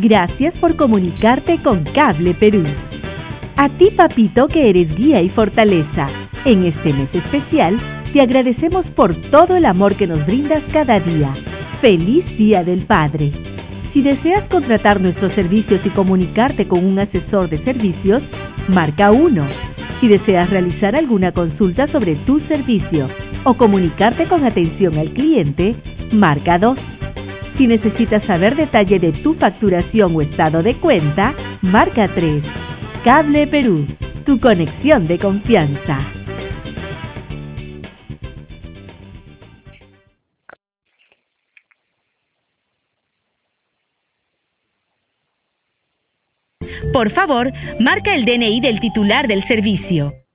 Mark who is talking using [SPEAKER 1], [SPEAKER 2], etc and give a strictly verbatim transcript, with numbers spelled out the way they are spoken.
[SPEAKER 1] Gracias por comunicarte con Cable Perú. A ti, papito, que eres guía y fortaleza. En este mes especial, te agradecemos por todo el amor que nos brindas cada día. ¡Feliz Día del Padre! Si deseas contratar nuestros servicios y comunicarte con un asesor de servicios, marca uno. Si deseas realizar alguna consulta sobre tu servicio o comunicarte con atención al cliente, marca dos. Si necesitas saber detalle de tu facturación o estado de cuenta, marca tres. Cable Perú, tu conexión de confianza. Por favor, marca el D N I del titular del servicio.